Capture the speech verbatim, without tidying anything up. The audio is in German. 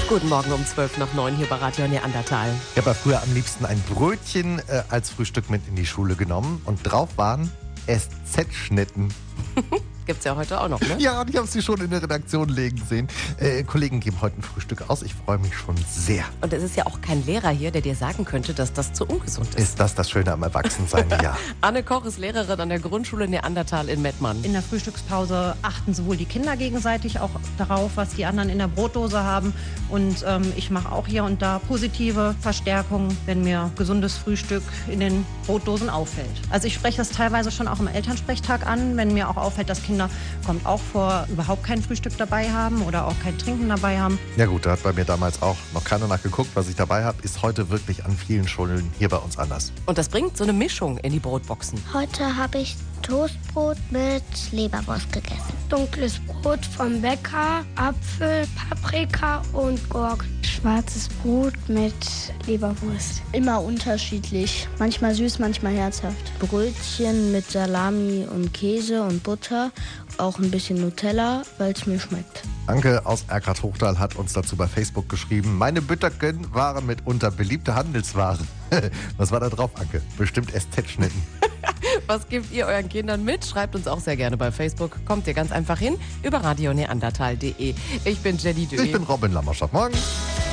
Guten Morgen um zwölf nach neun hier bei Radio Neandertal. Ich habe ja früher am liebsten ein Brötchen äh, als Frühstück mit in die Schule genommen und drauf waren S Z-Schnitten. Gibt's ja heute auch noch, ne? Ja, und ich habe sie schon in der Redaktion legen sehen. Äh, Kollegen geben heute ein Frühstück aus. Ich freue mich schon sehr. Und es ist ja auch kein Lehrer hier, der dir sagen könnte, dass das zu ungesund ist. Ist das das Schöne am Erwachsensein? Ja. Anne Koch ist Lehrerin an der Grundschule Neandertal in Mettmann. In der Frühstückspause achten sowohl die Kinder gegenseitig auch darauf, was die anderen in der Brotdose haben. Und ähm, ich mache auch hier und da positive Verstärkung, wenn mir gesundes Frühstück in den Brotdosen auffällt. Also ich spreche das teilweise schon auch im Elternsprechtag an, wenn mir auch auffällt, dass Kinder, kommt auch vor, überhaupt kein Frühstück dabei haben oder auch kein Trinken dabei haben. Ja gut, da hat bei mir damals auch noch keiner nachgeguckt, was ich dabei habe. Ist heute wirklich an vielen Schulen hier bei uns anders. Und das bringt so eine Mischung in die Brotboxen. Heute habe ich Toastbrot mit Leberwurst gegessen. Dunkles Brot vom Bäcker, Apfel, Paprika und Gurken. Schwarzes Brot mit Leberwurst. Immer unterschiedlich. Manchmal süß, manchmal herzhaft. Brötchen mit Salami und Käse und Butter. Auch ein bisschen Nutella, weil es mir schmeckt. Anke aus Erkrath-Hochdal hat uns dazu bei Facebook geschrieben, meine Bütterken waren mitunter beliebte Handelswaren. Was war da drauf, Anke? Bestimmt S Z-Schnitten. Was gebt ihr euren Kindern mit? Schreibt uns auch sehr gerne bei Facebook. Kommt ihr ganz einfach hin über radio neandertal punkt de. Ich bin Jenny Dö. Ich bin Robin Lammerschott. Morgen.